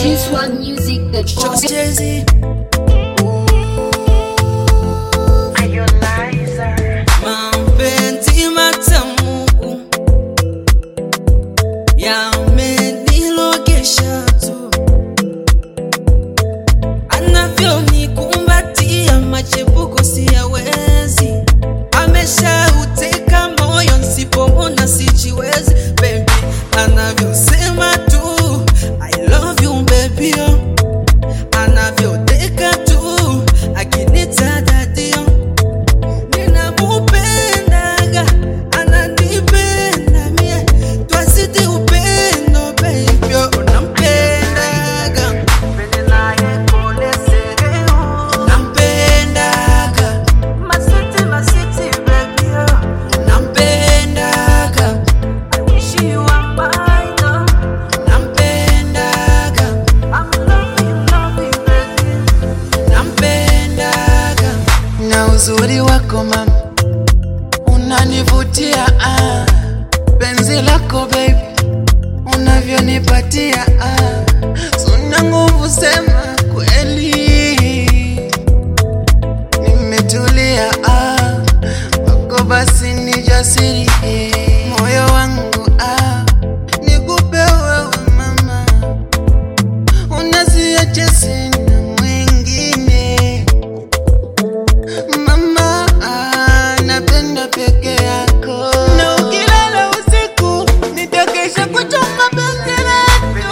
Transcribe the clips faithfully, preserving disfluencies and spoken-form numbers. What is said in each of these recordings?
Juice one music that Just Jay-Z. Mapenzi matamu yamenilogesha tu, anavyonikumbatia machepuko siyawezi, ameshauteka moyo nisipomwona sijiwezi. Baby anavyosema tu I love you baby, anavyoteka tu akinita daddy, ninamupendaga ananipenda mie, twazidi upendo baby, unampendaga nampendaga masiti masiti baby, nampendaga I wish you were mine, nampendaga I'm loving you loving baby, nampendaga na uzuri wako mama unanivutia, ah. Penzi lako baby unavyonipatia, ah. Sina nguvu sema kweli, nimetulia, ah. Wako basi ni jasiri, eh. Moyo wangu, ah. Nikupe wewe mama, unaziache sina mwingine mama, ah, napenda peke yako, na ukilala usiku nitakesha kuchunga penzi letu,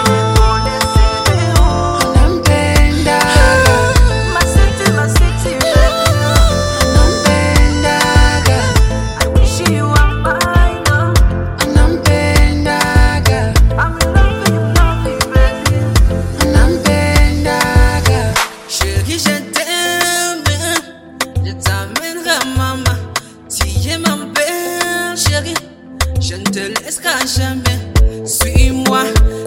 nampenda masiti masiti baby, nampendaga I wish you were mine, nampendaga I'm loving you loving baby, nampendaga chérie je t'aime, je t'amènerai maman, tu es ma belle chérie, je ne te laisserai jamais, suis-moi.